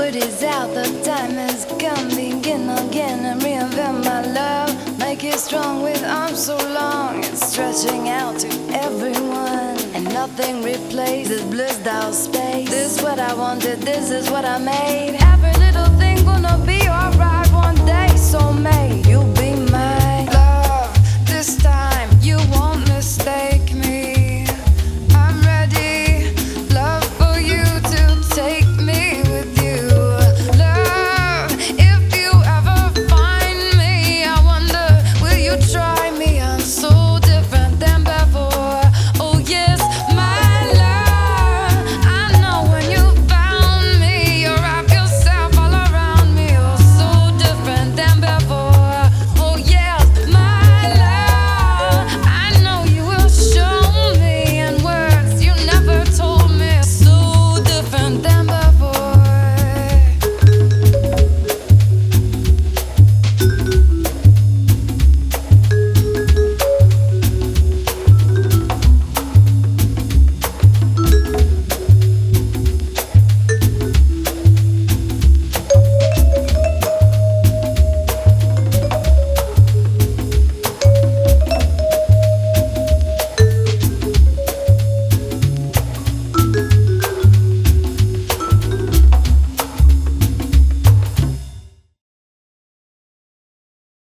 word is out, the time has come. Begin again and reinvent my love. Make it strong with arms so long. It's stretching out to everyone, and nothing replaces blissed out space. This is what I wanted, this is what I made. Every little thing gonna be alright one day, so made.